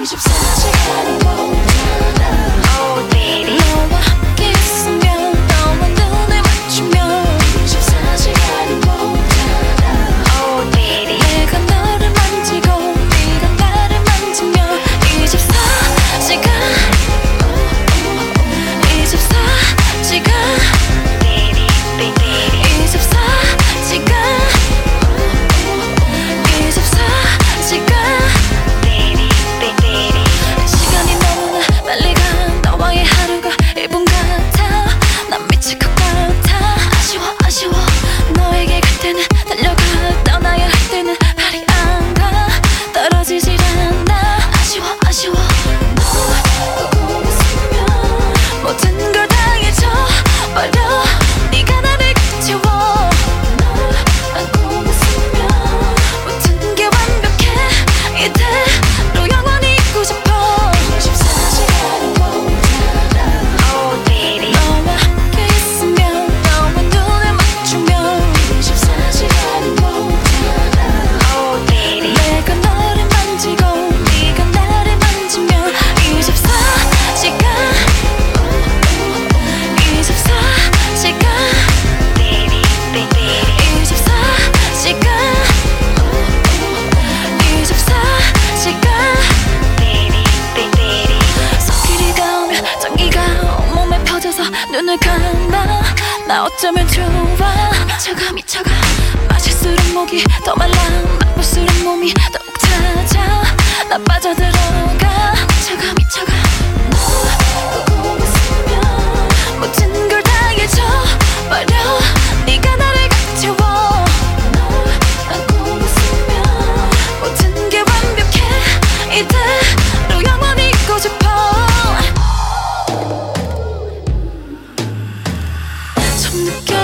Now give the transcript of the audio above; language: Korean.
24시간이 모자라. Oh baby 너와 함께 있으면 너와 눈을 맞추면 24시간이 모자라. Oh baby 내가 너를 만지고 네가 나를 만지면 24시간 24시간 baby baby 24시간 24시간 baby baby 시간이 너무나 빨리 가. 너와의 하루가 1분 같아. 난 미칠 것 같아. 아쉬워 너에게 갈 때는 달려가. 떠나야 할 때는 발이 안 가. 떨어지질 않아. 아쉬워 너 보고 있으면 모든 걸 다 잊어버려. 네가 나를 채워. 널 안고 있으면 모든 게 완벽해. 이대로 영원히 있고 싶어. 24시간이 모자라. Oh baby 너와 함께 있으면 너와 눈을 맞추면 24시간이 모자라. Oh baby 내가 너를 만지고 네가 나를 만지면 24시간 24시간 baby baby 24시간 24시간 baby baby 손길이 닿으면 전기가 온몸에 퍼져서 눈을 감아. 나 어쩌면 좋아. 미쳐가 마실수록 목이 더 말라. 맛볼수록 몸이 더욱 차져. 나 빠져들어가. 미쳐가 너 보고 있으면 모든 걸 다 잊어버려. 네가 나를 채워. 널 안고 있으면 모든 게 완벽해. 이대로 영원히 있고 싶어. 좀 느껴